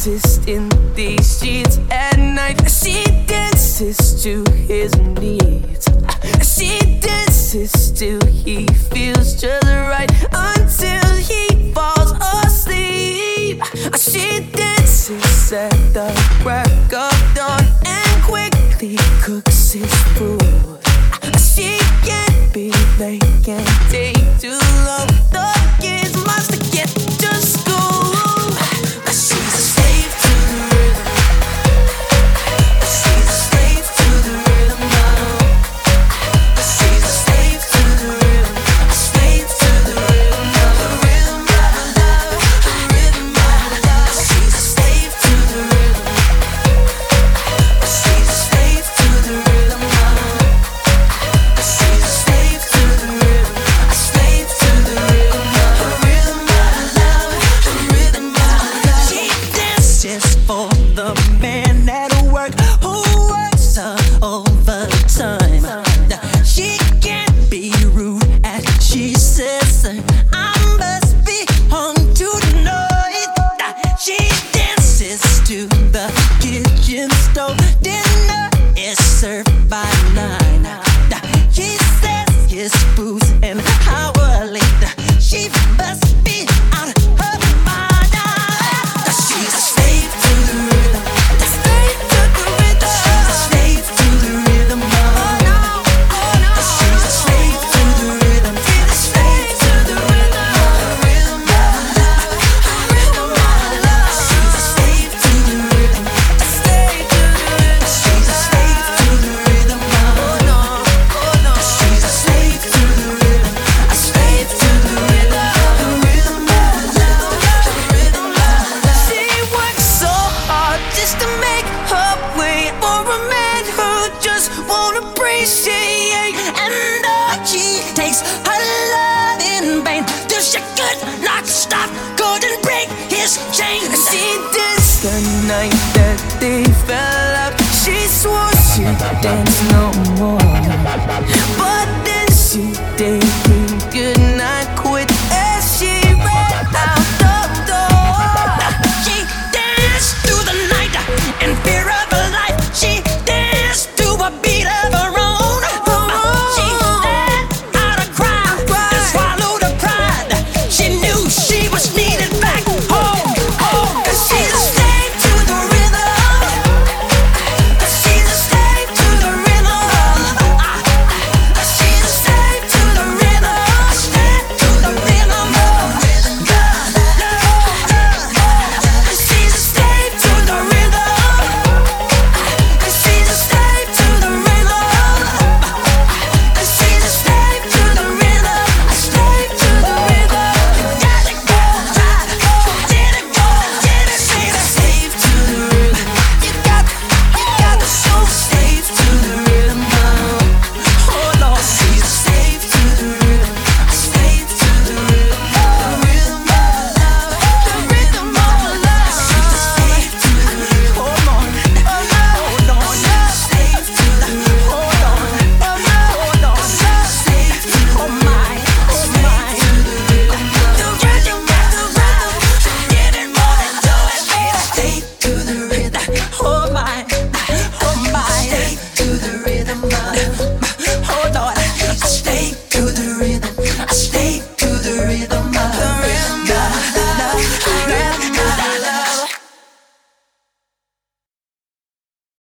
dances in these sheets at night. She dances to his needs. She dances till he feels just right, until he falls asleep. She dances at the crack of dawn and quickly cooks his food. She can't be late, can't take too long. The kids must get to school. She's a slave to the rhythm. She's a slave to the rhythm now. She's a slave to the rhythm. A slave to the rhythm now. The rhythm of love, the rhythm of love. She's a slave to the rhythm. She's a slave to the rhythm now. She's a slave to the rhythm. A slave to the rhythm now. The rhythm of love, the rhythm of love. She dances for the man at work who works overtime. She can't be rude as she says, I must be home tonight. She dances to the kitchen stove. Dinner is served by 9. He says his food's an hour late. She must be out of her mind. She's a slave to the rhythm. A slave to the rhythm. She's a slave to the rhythm. Oh no, oh no. She's a slave to the rhythm. She's a slave to the rhythm. The rhythm of love, the rhythm of love. She's a slave to the rhythm. A slave to the rhythm. She's a slave to the rhythm. Oh no, oh no. She's a slave to the rhythm. A slave to the rhythm. The rhythm of love, the rhythm of love. She works so hard just to make her way for a man who just won't appreciate. And she takes her love in vain till she could not stop, couldn't break his chain. She danced the night that they fell out. She swore she'd dance no more, but then she did him goodnight.